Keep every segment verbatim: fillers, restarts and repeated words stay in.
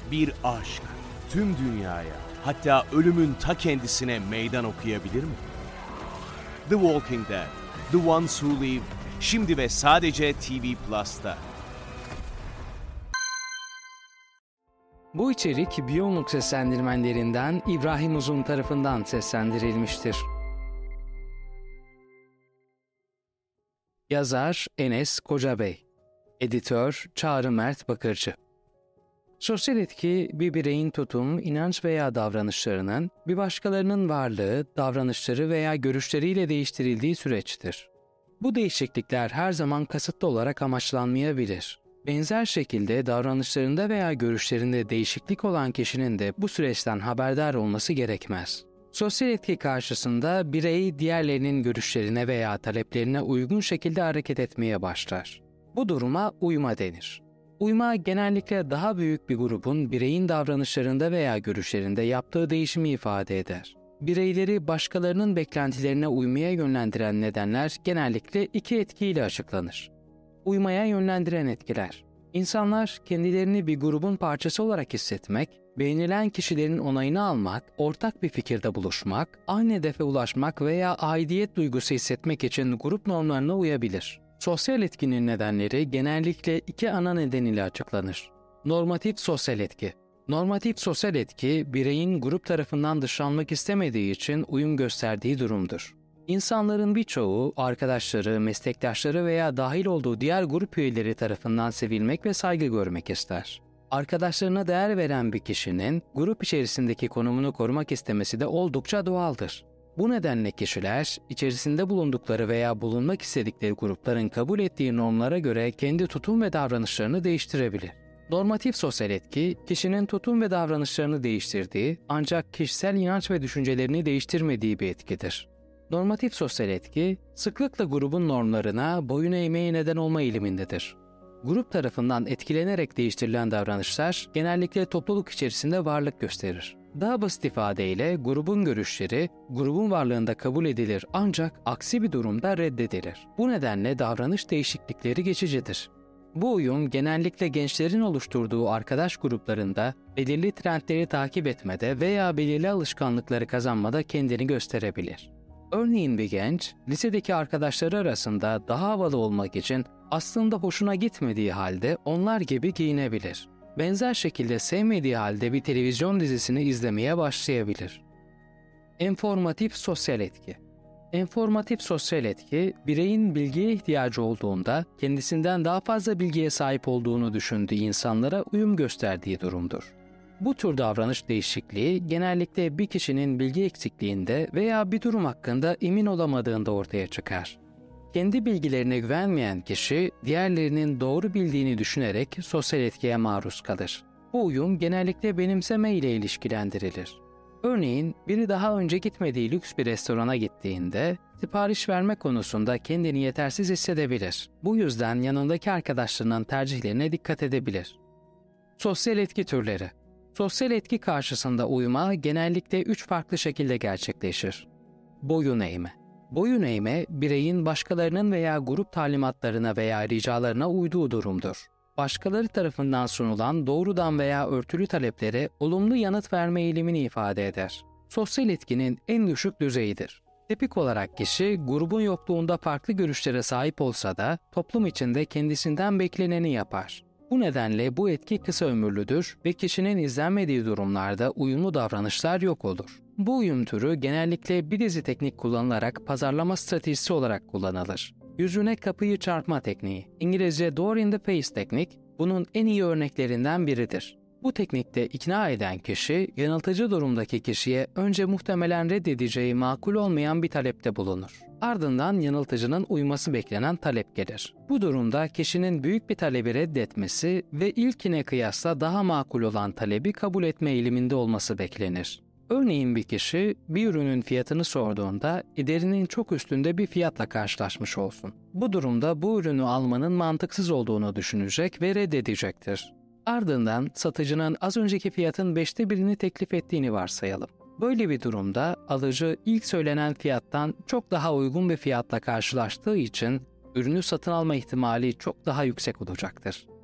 Bir aşk tüm dünyaya, hatta ölümün ta kendisine meydan okuyabilir mi? The Walking Dead, The Ones Who Live, şimdi ve sadece T V Plus'ta. Bu içerik Biyomluk seslendirmenlerinden İbrahim Uzun tarafından seslendirilmiştir. Yazar Enes Kocabey, Editör Çağrı Mert Bakırcı. Sosyal etki, bir bireyin tutum, inanç veya davranışlarının bir başkalarının varlığı, davranışları veya görüşleriyle değiştirildiği süreçtir. Bu değişiklikler her zaman kasıtlı olarak amaçlanmayabilir. Benzer şekilde davranışlarında veya görüşlerinde değişiklik olan kişinin de bu süreçten haberdar olması gerekmez. Sosyal etki karşısında birey diğerlerinin görüşlerine veya taleplerine uygun şekilde hareket etmeye başlar. Bu duruma uyma denir. Uyma genellikle daha büyük bir grubun bireyin davranışlarında veya görüşlerinde yaptığı değişimi ifade eder. Bireyleri başkalarının beklentilerine uymaya yönlendiren nedenler genellikle iki etkiyle açıklanır. Uymaya yönlendiren etkiler. İnsanlar kendilerini bir grubun parçası olarak hissetmek, beğenilen kişilerin onayını almak, ortak bir fikirde buluşmak, aynı hedefe ulaşmak veya aidiyet duygusu hissetmek için grup normlarına uyabilir. Sosyal etkinin nedenleri genellikle iki ana neden ile açıklanır. Normatif sosyal etki. Normatif sosyal etki, bireyin grup tarafından dışlanmak istemediği için uyum gösterdiği durumdur. İnsanların birçoğu, arkadaşları, meslektaşları veya dahil olduğu diğer grup üyeleri tarafından sevilmek ve saygı görmek ister. Arkadaşlarına değer veren bir kişinin grup içerisindeki konumunu korumak istemesi de oldukça doğaldır. Bu nedenle kişiler, içerisinde bulundukları veya bulunmak istedikleri grupların kabul ettiği normlara göre kendi tutum ve davranışlarını değiştirebilir. Normatif sosyal etki, kişinin tutum ve davranışlarını değiştirdiği, ancak kişisel inanç ve düşüncelerini değiştirmediği bir etkidir. Normatif sosyal etki, sıklıkla grubun normlarına boyun eğmeye neden olma eğilimindedir. Grup tarafından etkilenerek değiştirilen davranışlar genellikle topluluk içerisinde varlık gösterir. Daha basit ifadeyle grubun görüşleri grubun varlığında kabul edilir ancak aksi bir durumda reddedilir. Bu nedenle davranış değişiklikleri geçicidir. Bu uyum genellikle gençlerin oluşturduğu arkadaş gruplarında belirli trendleri takip etmede veya belirli alışkanlıkları kazanmada kendini gösterebilir. Örneğin bir genç, lisedeki arkadaşları arasında daha havalı olmak için aslında hoşuna gitmediği halde onlar gibi giyinebilir. Benzer şekilde sevmediği halde bir televizyon dizisini izlemeye başlayabilir. Enformatif sosyal etki. Enformatif sosyal etki, bireyin bilgiye ihtiyacı olduğunda kendisinden daha fazla bilgiye sahip olduğunu düşündüğü insanlara uyum gösterdiği durumdur. Bu tür davranış değişikliği genellikle bir kişinin bilgi eksikliğinde veya bir durum hakkında emin olamadığında ortaya çıkar. Kendi bilgilerine güvenmeyen kişi, diğerlerinin doğru bildiğini düşünerek sosyal etkiye maruz kalır. Bu uyum genellikle benimseme ile ilişkilendirilir. Örneğin, biri daha önce gitmediği lüks bir restorana gittiğinde, sipariş verme konusunda kendini yetersiz hissedebilir. Bu yüzden yanındaki arkadaşlarının tercihlerine dikkat edebilir. Sosyal etki türleri. Sosyal etki karşısında uyma genellikle üç farklı şekilde gerçekleşir. Boyun eğme. Boyun eğme, bireyin başkalarının veya grup talimatlarına veya ricalarına uyduğu durumdur. Başkaları tarafından sunulan doğrudan veya örtülü taleplere olumlu yanıt verme eğilimini ifade eder. Sosyal etkinin en düşük düzeyidir. Tipik olarak kişi, grubun yokluğunda farklı görüşlere sahip olsa da toplum içinde kendisinden bekleneni yapar. Bu nedenle bu etki kısa ömürlüdür ve kişinin izlenmediği durumlarda uyumlu davranışlar yok olur. Bu uyum türü genellikle bir dizi teknik kullanılarak pazarlama stratejisi olarak kullanılır. Yüzüne kapıyı çarpma tekniği, İngilizce door in the face teknik, bunun en iyi örneklerinden biridir. Bu teknikte ikna eden kişi, yanıltıcı durumdaki kişiye önce muhtemelen reddedeceği makul olmayan bir talepte bulunur. Ardından yanıltıcının uyması beklenen talep gelir. Bu durumda kişinin büyük bir talebi reddetmesi ve ilkine kıyasla daha makul olan talebi kabul etme eğiliminde olması beklenir. Örneğin bir kişi bir ürünün fiyatını sorduğunda ederinin çok üstünde bir fiyatla karşılaşmış olsun. Bu durumda bu ürünü almanın mantıksız olduğunu düşünecek ve reddedecektir. Ardından satıcının az önceki fiyatın beşte birini teklif ettiğini varsayalım. Böyle bir durumda alıcı ilk söylenen fiyattan çok daha uygun bir fiyatla karşılaştığı için ürünü satın alma ihtimali çok daha yüksek olacaktır.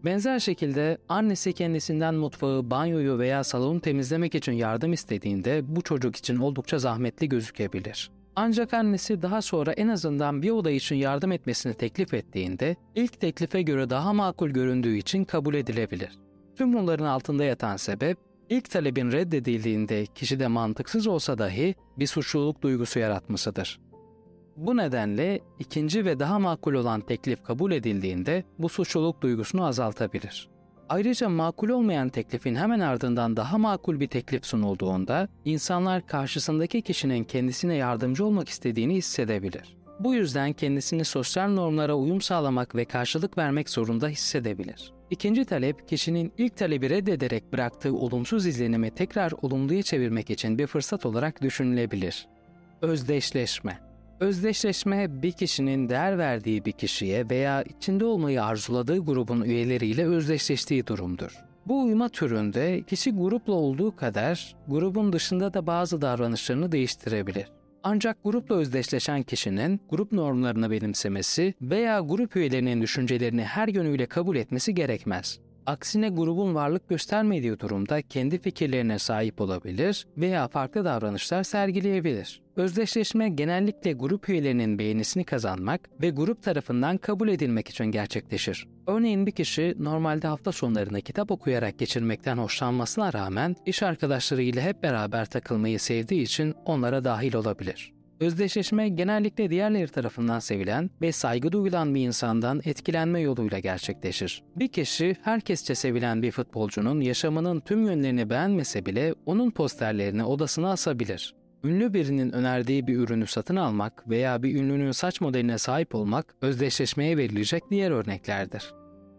Benzer şekilde annesi kendisinden mutfağı, banyoyu veya salonu temizlemek için yardım istediğinde bu çocuk için oldukça zahmetli gözükebilir. Ancak annesi daha sonra en azından bir oda için yardım etmesini teklif ettiğinde ilk teklife göre daha makul göründüğü için kabul edilebilir. Tüm bunların altında yatan sebep, ilk talebin reddedildiğinde kişide mantıksız olsa dahi bir suçluluk duygusu yaratmasıdır. Bu nedenle ikinci ve daha makul olan teklif kabul edildiğinde bu suçluluk duygusunu azaltabilir. Ayrıca makul olmayan teklifin hemen ardından daha makul bir teklif sunulduğunda insanlar karşısındaki kişinin kendisine yardımcı olmak istediğini hissedebilir. Bu yüzden kendisini sosyal normlara uyum sağlamak ve karşılık vermek zorunda hissedebilir. İkinci talep, kişinin ilk talebi reddederek bıraktığı olumsuz izlenimi tekrar olumluya çevirmek için bir fırsat olarak düşünülebilir. Özdeşleşme. Özdeşleşme, bir kişinin değer verdiği bir kişiye veya içinde olmayı arzuladığı grubun üyeleriyle özdeşleştiği durumdur. Bu uyuma türünde kişi grupla olduğu kadar grubun dışında da bazı davranışlarını değiştirebilir. Ancak grupla özdeşleşen kişinin grup normlarını benimsemesi veya grup üyelerinin düşüncelerini her yönüyle kabul etmesi gerekmez. Aksine grubun varlık göstermediği durumda kendi fikirlerine sahip olabilir veya farklı davranışlar sergileyebilir. Özdeşleşme genellikle grup üyelerinin beğenisini kazanmak ve grup tarafından kabul edilmek için gerçekleşir. Örneğin bir kişi normalde hafta sonlarını kitap okuyarak geçirmekten hoşlanmasına rağmen iş arkadaşlarıyla hep beraber takılmayı sevdiği için onlara dahil olabilir. Özdeşleşme genellikle diğerleri tarafından sevilen ve saygı duyulan bir insandan etkilenme yoluyla gerçekleşir. Bir kişi herkesçe sevilen bir futbolcunun yaşamının tüm yönlerini beğenmese bile onun posterlerini odasına asabilir. Ünlü birinin önerdiği bir ürünü satın almak veya bir ünlünün saç modeline sahip olmak özdeşleşmeye verilecek diğer örneklerdir.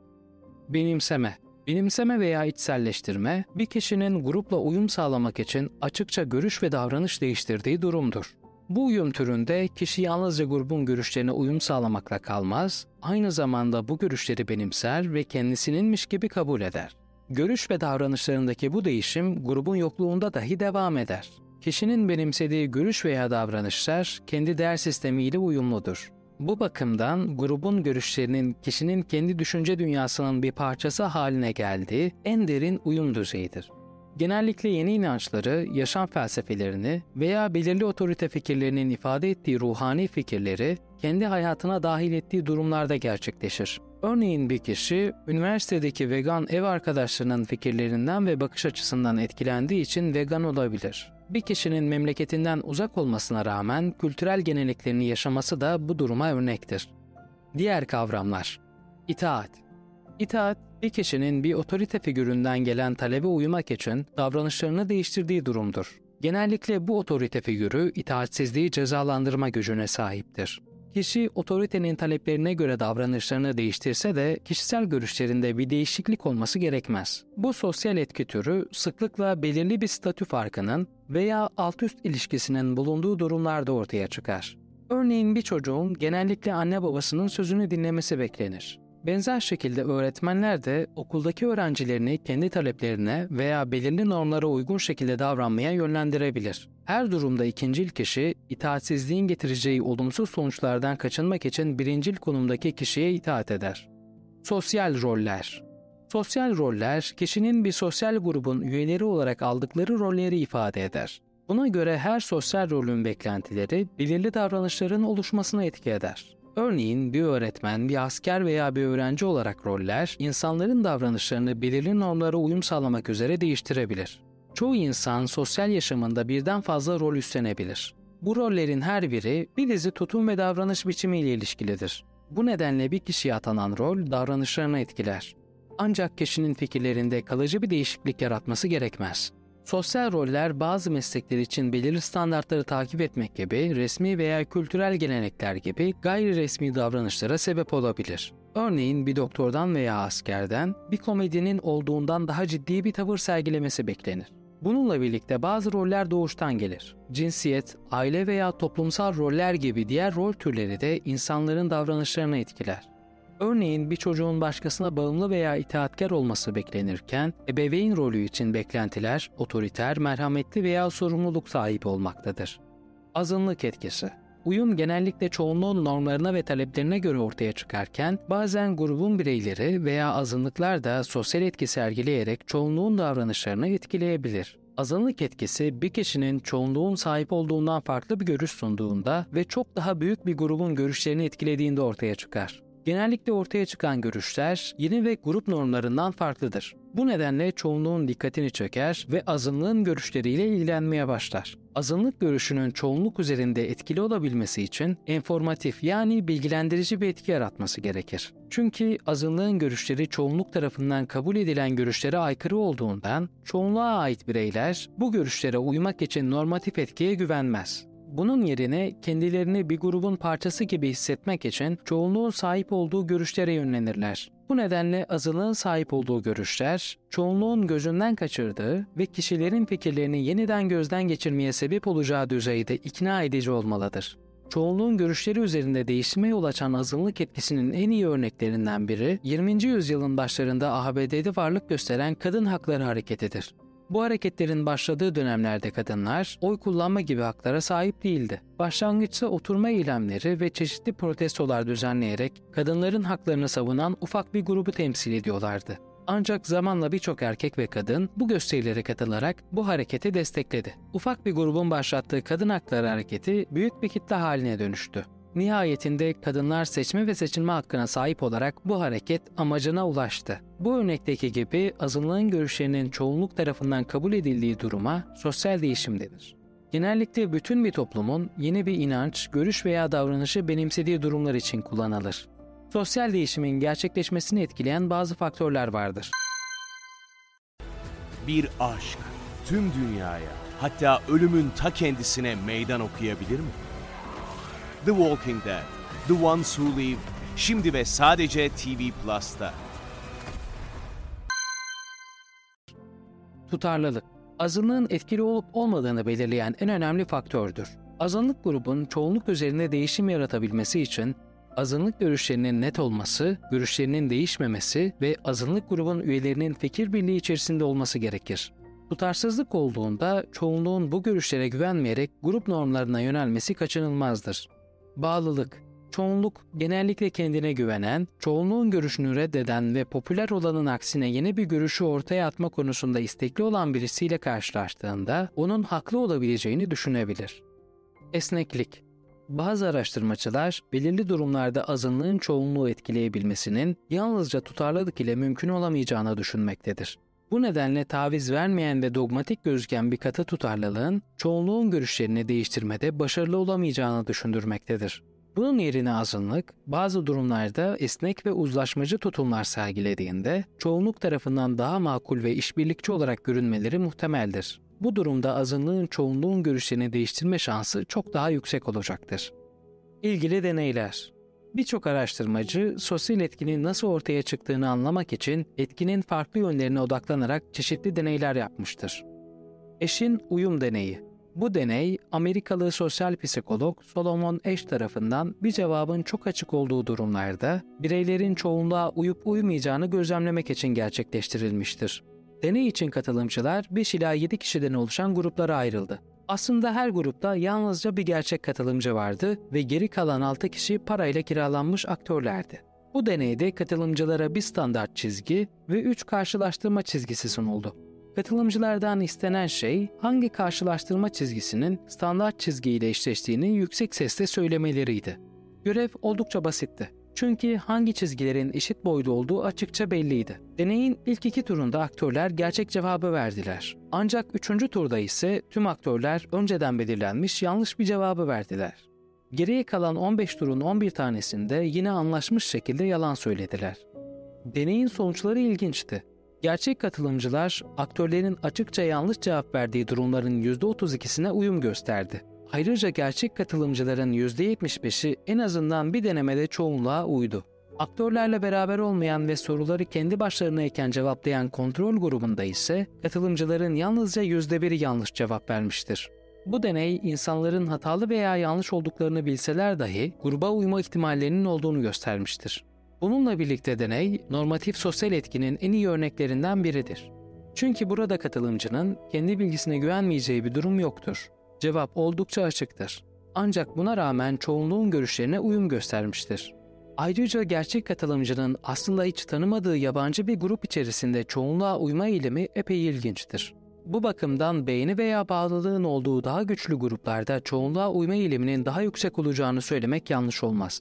Benimseme. Benimseme veya içselleştirme, bir kişinin grupla uyum sağlamak için açıkça görüş ve davranış değiştirdiği durumdur. Bu uyum türünde kişi yalnızca grubun görüşlerine uyum sağlamakla kalmaz, aynı zamanda bu görüşleri benimser ve kendisininmiş gibi kabul eder. Görüş ve davranışlarındaki bu değişim grubun yokluğunda dahi devam eder. Kişinin benimsediği görüş veya davranışlar kendi değer sistemiyle uyumludur. Bu bakımdan grubun görüşlerinin kişinin kendi düşünce dünyasının bir parçası haline geldiği en derin uyum düzeyidir. Genellikle yeni inançları, yaşam felsefelerini veya belirli otorite fikirlerinin ifade ettiği ruhani fikirleri kendi hayatına dahil ettiği durumlarda gerçekleşir. Örneğin bir kişi, üniversitedeki vegan ev arkadaşlarının fikirlerinden ve bakış açısından etkilendiği için vegan olabilir. Bir kişinin memleketinden uzak olmasına rağmen kültürel geleneklerini yaşaması da bu duruma örnektir. Diğer kavramlar. İtaat. İtaat, bir kişinin bir otorite figüründen gelen talebe uymak için davranışlarını değiştirdiği durumdur. Genellikle bu otorite figürü itaatsizliği cezalandırma gücüne sahiptir. Kişi otoritenin taleplerine göre davranışlarını değiştirse de kişisel görüşlerinde bir değişiklik olması gerekmez. Bu sosyal etki türü sıklıkla belirli bir statü farkının veya alt-üst ilişkisinin bulunduğu durumlarda ortaya çıkar. Örneğin bir çocuğun genellikle anne babasının sözünü dinlemesi beklenir. Benzer şekilde öğretmenler de okuldaki öğrencilerini kendi taleplerine veya belirli normlara uygun şekilde davranmaya yönlendirebilir. Her durumda ikincil kişi, itaatsizliğin getireceği olumsuz sonuçlardan kaçınmak için birincil konumdaki kişiye itaat eder. Sosyal roller. Sosyal roller, kişinin bir sosyal grubun üyeleri olarak aldıkları rolleri ifade eder. Buna göre her sosyal rolün beklentileri belirli davranışların oluşmasına etki eder. Örneğin bir öğretmen, bir asker veya bir öğrenci olarak roller, insanların davranışlarını belirli normlara uyum sağlamak üzere değiştirebilir. Çoğu insan sosyal yaşamında birden fazla rol üstlenebilir. Bu rollerin her biri bir dizi tutum ve davranış biçimiyle ilişkilidir. Bu nedenle bir kişiye atanan rol davranışlarını etkiler. Ancak kişinin fikirlerinde kalıcı bir değişiklik yaratması gerekmez. Sosyal roller bazı meslekler için belirli standartları takip etmek gibi resmi veya kültürel gelenekler gibi gayri resmi davranışlara sebep olabilir. Örneğin bir doktordan veya askerden bir komedinin olduğundan daha ciddi bir tavır sergilemesi beklenir. Bununla birlikte bazı roller doğuştan gelir. Cinsiyet, aile veya toplumsal roller gibi diğer rol türleri de insanların davranışlarını etkiler. Örneğin bir çocuğun başkasına bağımlı veya itaatkar olması beklenirken, ebeveyn rolü için beklentiler otoriter, merhametli veya sorumluluk sahibi olmaktadır. Azınlık etkisi. uyum genellikle çoğunluğun normlarına ve taleplerine göre ortaya çıkarken, bazen grubun bireyleri veya azınlıklar da sosyal etki sergileyerek çoğunluğun davranışlarını etkileyebilir. Azınlık etkisi bir kişinin çoğunluğun sahip olduğundan farklı bir görüş sunduğunda ve çok daha büyük bir grubun görüşlerini etkilediğinde ortaya çıkar. Genellikle ortaya çıkan görüşler yeni ve grup normlarından farklıdır. Bu nedenle çoğunluğun dikkatini çeker ve azınlığın görüşleriyle ilgilenmeye başlar. Azınlık görüşünün çoğunluk üzerinde etkili olabilmesi için enformatif yani bilgilendirici bir etki yaratması gerekir. Çünkü azınlığın görüşleri çoğunluk tarafından kabul edilen görüşlere aykırı olduğundan çoğunluğa ait bireyler bu görüşlere uymak için normatif etkiye güvenmez. Bunun yerine kendilerini bir grubun parçası gibi hissetmek için çoğunluğun sahip olduğu görüşlere yönlenirler. Bu nedenle azınlığın sahip olduğu görüşler, çoğunluğun gözünden kaçırdığı ve kişilerin fikirlerini yeniden gözden geçirmeye sebep olacağı düzeyde ikna edici olmalıdır. Çoğunluğun görüşleri üzerinde değişime yol açan azınlık etkisinin en iyi örneklerinden biri, yirminci yüzyılın başlarında A B D'de varlık gösteren kadın hakları hareketidir. Bu hareketlerin başladığı dönemlerde kadınlar oy kullanma gibi haklara sahip değildi. Başlangıçta oturma eylemleri ve çeşitli protestolar düzenleyerek kadınların haklarını savunan ufak bir grubu temsil ediyorlardı. Ancak zamanla birçok erkek ve kadın bu gösterilere katılarak bu hareketi destekledi. Ufak bir grubun başlattığı kadın hakları hareketi büyük bir kitle haline dönüştü. Nihayetinde kadınlar seçme ve seçilme hakkına sahip olarak bu hareket amacına ulaştı. Bu örnekteki gibi azınlığın görüşlerinin çoğunluk tarafından kabul edildiği duruma sosyal değişim denir. Genellikle bütün bir toplumun yeni bir inanç, görüş veya davranışı benimsediği durumlar için kullanılır. Sosyal değişimin gerçekleşmesini etkileyen bazı faktörler vardır. Bir aşk tüm dünyaya, hatta ölümün ta kendisine meydan okuyabilir mi? The Walking Dead, The Ones Who Live, şimdi ve sadece T V Plus'ta. Tutarlılık, azınlığın etkili olup olmadığını belirleyen en önemli faktördür. Azınlık grubun çoğunluk üzerinde değişim yaratabilmesi için azınlık görüşlerinin net olması, görüşlerinin değişmemesi ve azınlık grubun üyelerinin fikir birliği içerisinde olması gerekir. Tutarsızlık olduğunda çoğunluğun bu görüşlere güvenmeyerek grup normlarına yönelmesi kaçınılmazdır. Bağlılık, çoğunluk genellikle kendine güvenen, çoğunluğun görüşünü reddeden ve popüler olanın aksine yeni bir görüşü ortaya atma konusunda istekli olan birisiyle karşılaştığında onun haklı olabileceğini düşünebilir. Esneklik, bazı araştırmacılar belirli durumlarda azınlığın çoğunluğu etkileyebilmesinin yalnızca tutarlılık ile mümkün olamayacağını düşünmektedir. Bu nedenle taviz vermeyen ve dogmatik gözüken bir katı tutarlılığın çoğunluğun görüşlerini değiştirmede başarılı olamayacağını düşündürmektedir. Bunun yerine azınlık, bazı durumlarda esnek ve uzlaşmacı tutumlar sergilediğinde çoğunluk tarafından daha makul ve işbirlikçi olarak görünmeleri muhtemeldir. Bu durumda azınlığın çoğunluğun görüşlerini değiştirme şansı çok daha yüksek olacaktır. İlgili deneyler. Birçok araştırmacı sosyal etkinin nasıl ortaya çıktığını anlamak için etkinin farklı yönlerine odaklanarak çeşitli deneyler yapmıştır. Eşin uyum deneyi. Bu deney, Amerikalı sosyal psikolog Solomon Asch tarafından bir cevabın çok açık olduğu durumlarda bireylerin çoğunluğa uyup uymayacağını gözlemlemek için gerçekleştirilmiştir. Deney için katılımcılar beş ila yedi kişiden oluşan gruplara ayrıldı. Aslında her grupta yalnızca bir gerçek katılımcı vardı ve geri kalan altı kişi parayla kiralanmış aktörlerdi. Bu deneyde katılımcılara bir standart çizgi ve üç karşılaştırma çizgisi sunuldu. Katılımcılardan istenen şey hangi karşılaştırma çizgisinin standart çizgiyle eşleştiğini yüksek sesle söylemeleriydi. Görev oldukça basitti. Çünkü hangi çizgilerin eşit boyda olduğu açıkça belliydi. Deneyin ilk iki turunda aktörler gerçek cevabı verdiler. Ancak üçüncü turda ise tüm aktörler önceden belirlenmiş yanlış bir cevabı verdiler. Geriye kalan on beş turun on bir tanesinde yine anlaşmış şekilde yalan söylediler. Deneyin sonuçları ilginçti. Gerçek katılımcılar aktörlerin açıkça yanlış cevap verdiği durumların yüzde otuz ikisine uyum gösterdi. Ayrıca gerçek katılımcıların yüzde yetmiş beşi en azından bir denemede çoğunluğa uydu. Aktörlerle beraber olmayan ve soruları kendi başlarınayken cevaplayan kontrol grubunda ise katılımcıların yalnızca yüzde biri yanlış cevap vermiştir. Bu deney insanların hatalı veya yanlış olduklarını bilseler dahi gruba uyma ihtimallerinin olduğunu göstermiştir. Bununla birlikte deney, normatif sosyal etkinin en iyi örneklerinden biridir. Çünkü burada katılımcının kendi bilgisine güvenmeyeceği bir durum yoktur. Cevap oldukça açıktır. Ancak buna rağmen çoğunluğun görüşlerine uyum göstermiştir. Ayrıca gerçek katılımcının aslında hiç tanımadığı yabancı bir grup içerisinde çoğunluğa uyma eğilimi epey ilginçtir. Bu bakımdan beğeni veya bağlılığın olduğu daha güçlü gruplarda çoğunluğa uyma eğiliminin daha yüksek olacağını söylemek yanlış olmaz.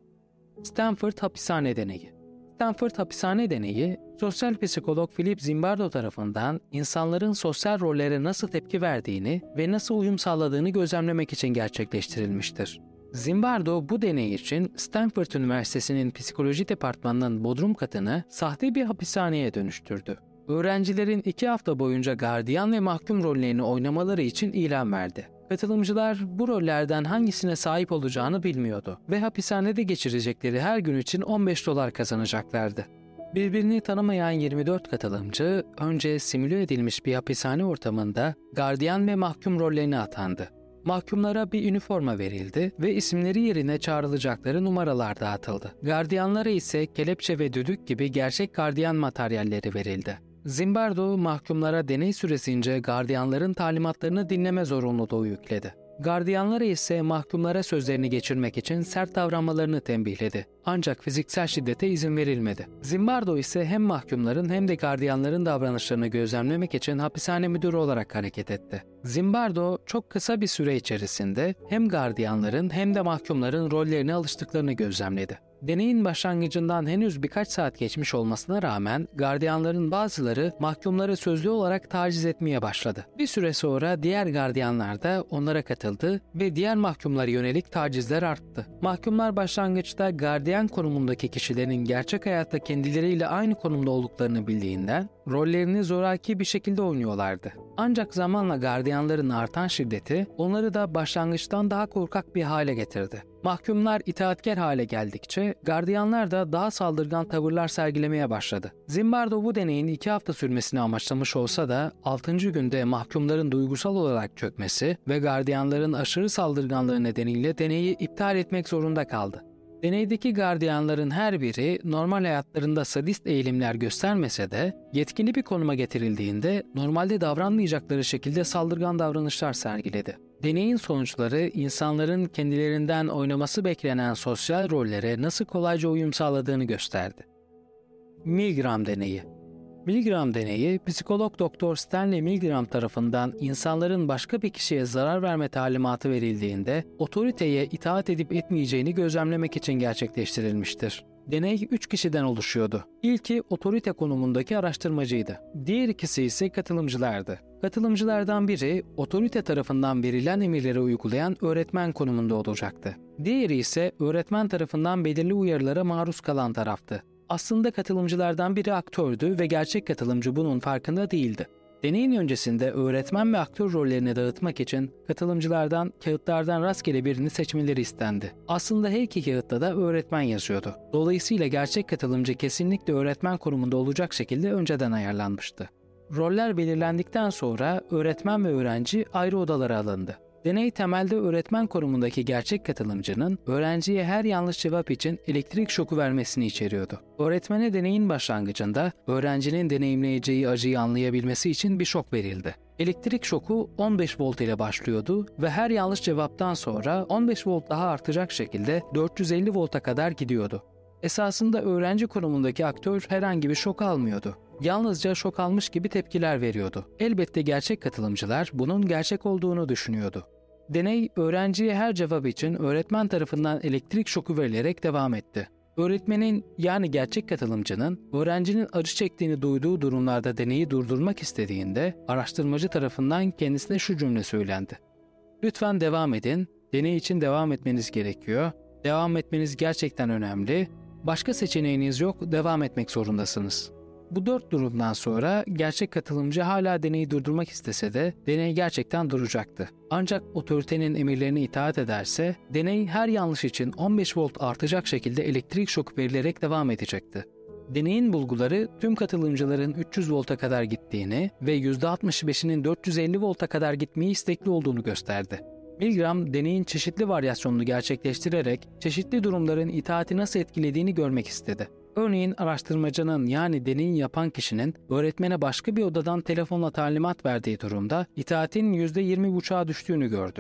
Stanford Hapishane Deneyi Stanford Hapishane Deneyi, sosyal psikolog Philip Zimbardo tarafından insanların sosyal rollere nasıl tepki verdiğini ve nasıl uyum sağladığını gözlemlemek için gerçekleştirilmiştir. Zimbardo bu deney için Stanford Üniversitesi'nin psikoloji departmanının bodrum katını sahte bir hapishaneye dönüştürdü. Öğrencilerin iki hafta boyunca gardiyan ve mahkum rollerini oynamaları için ilan verdi. Katılımcılar bu rollerden hangisine sahip olacağını bilmiyordu ve hapishanede geçirecekleri her gün için on beş dolar kazanacaklardı. Birbirini tanımayan yirmi dört katılımcı önce simüle edilmiş bir hapishane ortamında gardiyan ve mahkum rollerine atandı. Mahkumlara bir üniforma verildi ve isimleri yerine çağrılacakları numaralar dağıtıldı. Gardiyanlara ise kelepçe ve düdük gibi gerçek gardiyan materyalleri verildi. Zimbardo mahkumlara deney süresince gardiyanların talimatlarını dinleme zorunluluğu yükledi. Gardiyanlara ise mahkumlara sözlerini geçirmek için sert davranmalarını tembihledi. Ancak fiziksel şiddete izin verilmedi. Zimbardo ise hem mahkumların hem de gardiyanların davranışlarını gözlemlemek için hapishane müdürü olarak hareket etti. Zimbardo çok kısa bir süre içerisinde hem gardiyanların hem de mahkumların rollerine alıştıklarını gözlemledi. Deneyin başlangıcından henüz birkaç saat geçmiş olmasına rağmen gardiyanların bazıları mahkumları sözlü olarak taciz etmeye başladı. Bir süre sonra diğer gardiyanlar da onlara katıldı ve diğer mahkumlara yönelik tacizler arttı. Mahkumlar başlangıçta gardiyan konumundaki kişilerin gerçek hayatta kendileriyle aynı konumda olduklarını bildiğinden rollerini zoraki bir şekilde oynuyorlardı. Ancak zamanla gardiyanların artan şiddeti onları da başlangıçtan daha korkak bir hale getirdi. Mahkumlar itaatkar hale geldikçe gardiyanlar da daha saldırgan tavırlar sergilemeye başladı. Zimbardo bu deneyin iki hafta sürmesini amaçlamış olsa da altıncı günde mahkumların duygusal olarak çökmesi ve gardiyanların aşırı saldırganlığı nedeniyle deneyi iptal etmek zorunda kaldı. Deneydeki gardiyanların her biri normal hayatlarında sadist eğilimler göstermese de yetkili bir konuma getirildiğinde normalde davranmayacakları şekilde saldırgan davranışlar sergiledi. Deneyin sonuçları insanların kendilerinden oynaması beklenen sosyal rollere nasıl kolayca uyum sağladığını gösterdi. Milgram Deneyi Milgram deneyi, psikolog Doktor Stanley Milgram tarafından insanların başka bir kişiye zarar verme talimatı verildiğinde otoriteye itaat edip etmeyeceğini gözlemlemek için gerçekleştirilmiştir. Deney üç kişiden oluşuyordu. İlki otorite konumundaki araştırmacıydı. Diğer ikisi ise katılımcılardı. Katılımcılardan biri otorite tarafından verilen emirleri uygulayan öğretmen konumunda olacaktı. Diğeri ise öğretmen tarafından belirli uyarılara maruz kalan taraftı. Aslında katılımcılardan biri aktördü ve gerçek katılımcı bunun farkında değildi. Deneyin öncesinde öğretmen ve aktör rollerini dağıtmak için katılımcılardan kağıtlardan rastgele birini seçmeleri istendi. Aslında her iki kağıtta da öğretmen yazıyordu. Dolayısıyla gerçek katılımcı kesinlikle öğretmen konumunda olacak şekilde önceden ayarlanmıştı. Roller belirlendikten sonra öğretmen ve öğrenci ayrı odalara alındı. Deney temelde öğretmen konumundaki gerçek katılımcının öğrenciye her yanlış cevap için elektrik şoku vermesini içeriyordu. Öğretmene deneyin başlangıcında öğrencinin deneyimleyeceği acıyı anlayabilmesi için bir şok verildi. Elektrik şoku on beş volt ile başlıyordu ve her yanlış cevaptan sonra on beş volt daha artacak şekilde dört yüz elli volta kadar gidiyordu. Esasında öğrenci konumundaki aktör herhangi bir şok almıyordu. Yalnızca şok almış gibi tepkiler veriyordu. Elbette gerçek katılımcılar bunun gerçek olduğunu düşünüyordu. Deney, öğrenciye her cevap için öğretmen tarafından elektrik şoku verilerek devam etti. Öğretmenin yani gerçek katılımcının öğrencinin acı çektiğini duyduğu durumlarda deneyi durdurmak istediğinde araştırmacı tarafından kendisine şu cümle söylendi. "Lütfen devam edin, deney için devam etmeniz gerekiyor, devam etmeniz gerçekten önemli, başka seçeneğiniz yok, devam etmek zorundasınız." Bu dört durumdan sonra gerçek katılımcı hala deneyi durdurmak istese de deney gerçekten duracaktı. Ancak otoritenin emirlerine itaat ederse deney her yanlış için on beş volt artacak şekilde elektrik şoku verilerek devam edecekti. Deneyin bulguları tüm katılımcıların üç yüz volta kadar gittiğini ve yüzde altmış beşinin dört yüz elli volta kadar gitmeyi istekli olduğunu gösterdi. Milgram, deneyin çeşitli varyasyonunu gerçekleştirerek çeşitli durumların itaati nasıl etkilediğini görmek istedi. Örneğin araştırmacının yani deneyi yapan kişinin öğretmene başka bir odadan telefonla talimat verdiği durumda itaatin yüzde yirmi buçuğa düştüğünü gördü.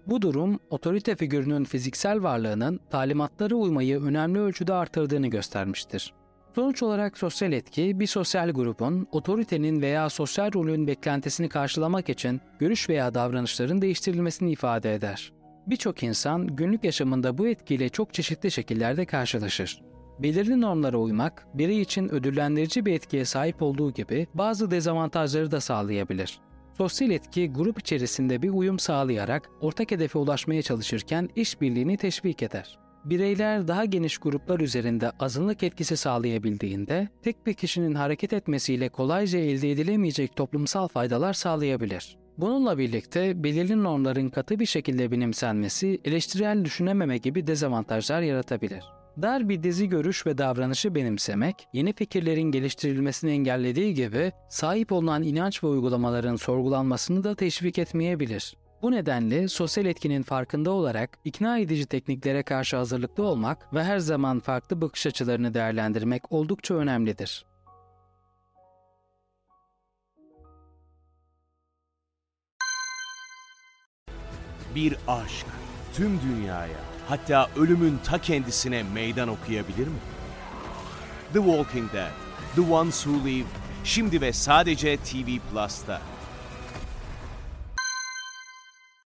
Bu durum, otorite figürünün fiziksel varlığının talimatlara uymayı önemli ölçüde artırdığını göstermiştir. Sonuç olarak sosyal etki, bir sosyal grubun, otoritenin veya sosyal rolün beklentisini karşılamak için görüş veya davranışların değiştirilmesini ifade eder. Birçok insan günlük yaşamında bu etkiyle çok çeşitli şekillerde karşılaşır. Belirli normlara uymak, birey için ödüllendirici bir etkiye sahip olduğu gibi bazı dezavantajları da sağlayabilir. Sosyal etki, grup içerisinde bir uyum sağlayarak ortak hedefe ulaşmaya çalışırken işbirliğini teşvik eder. Bireyler daha geniş gruplar üzerinde azınlık etkisi sağlayabildiğinde, tek bir kişinin hareket etmesiyle kolayca elde edilemeyecek toplumsal faydalar sağlayabilir. Bununla birlikte belirli normların katı bir şekilde benimsenmesi, eleştirel düşünememe gibi dezavantajlar yaratabilir. Dar bir dizi görüş ve davranışı benimsemek, yeni fikirlerin geliştirilmesini engellediği gibi sahip olunan inanç ve uygulamaların sorgulanmasını da teşvik etmeyebilir. Bu nedenle sosyal etkinin farkında olarak ikna edici tekniklere karşı hazırlıklı olmak ve her zaman farklı bakış açılarını değerlendirmek oldukça önemlidir. Bir aşk tüm dünyaya, hatta ölümün ta kendisine meydan okuyabilir mi? The Walking Dead, The Ones Who Live, şimdi ve sadece T V Plus'ta.